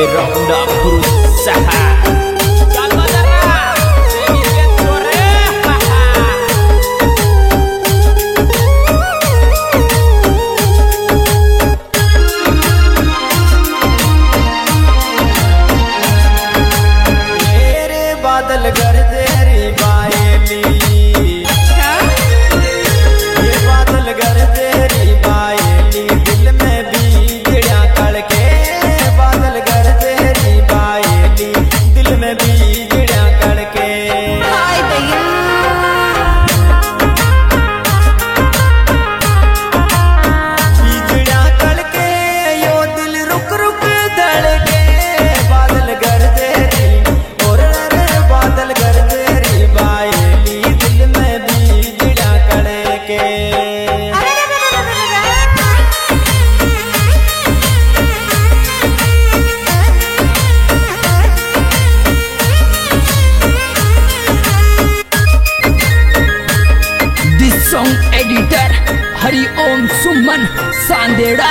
Ronda berusaha. बादल गरजेरी बायली ये बादल गरजेरी बायली दिल में बीजड़ा कड़के बादल गरजेरी बायली दिल में बीजड़ा कड़के बीजड़ा कड़के यो दिल रुक रुक धड़के बादल गरजेरी बादल गरजेरी बायली दिल में बीजड़ा कड़के This song editor Hari Om Suman Sandera.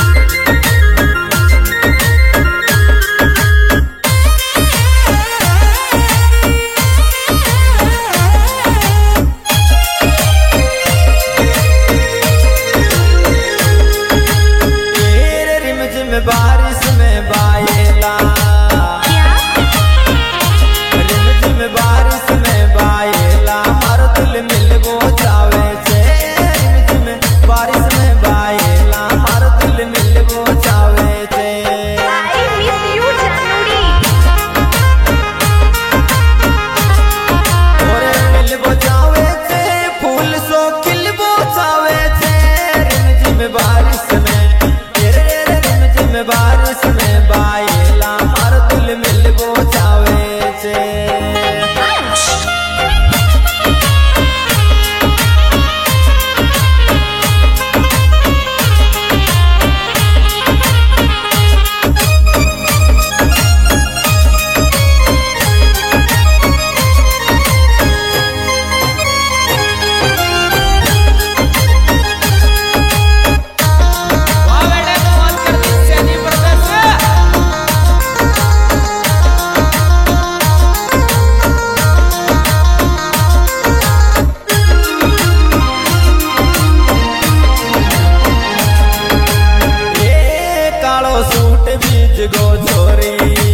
बारिश में बायला रिमझिम बारिश में बायला मारो दिल मिलबो जावे छे रिमझिम बारिश में बायला मारो दिल मिलबो जावे छे ओरे मिलबो जावे छे फूल सो खिलबो जावे छे रिमझिम बारिश में बारिश में बायला मार दिल मिलबो जावे छे सूट बीज गो छोरी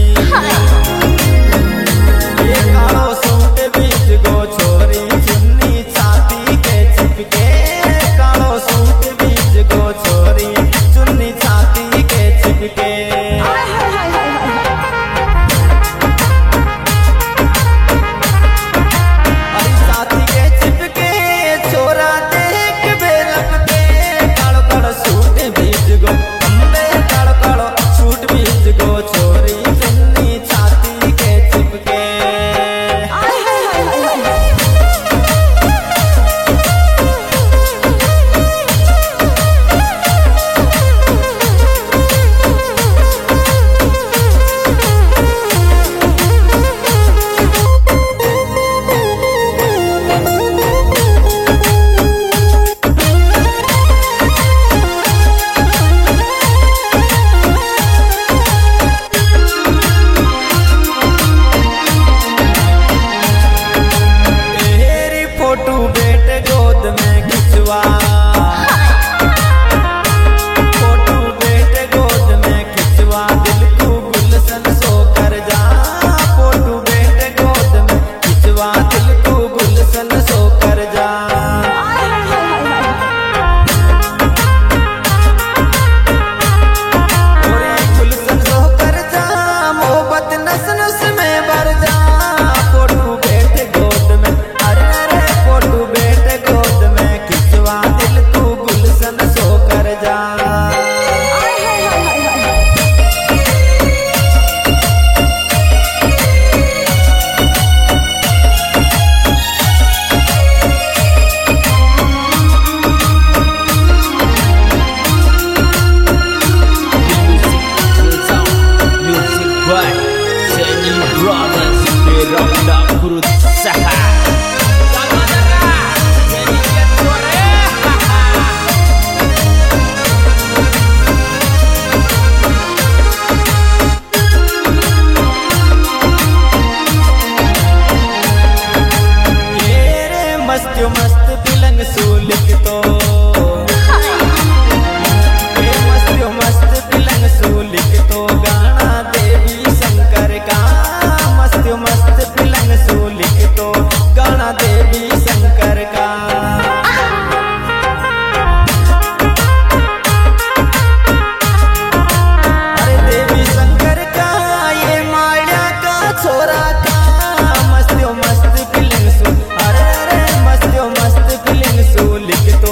ये कालो सूट बीज गो छोरी चुन्नी छाती के चिपके कालो सूट बीज गो छोरी चुन्नी छाती के चिपके अरे छाती के चिपके छोरा देख बेलपते कालो कालो सूट बीज गो सूट बीज गो छोरी चुन्नी छाती के चिपके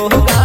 गो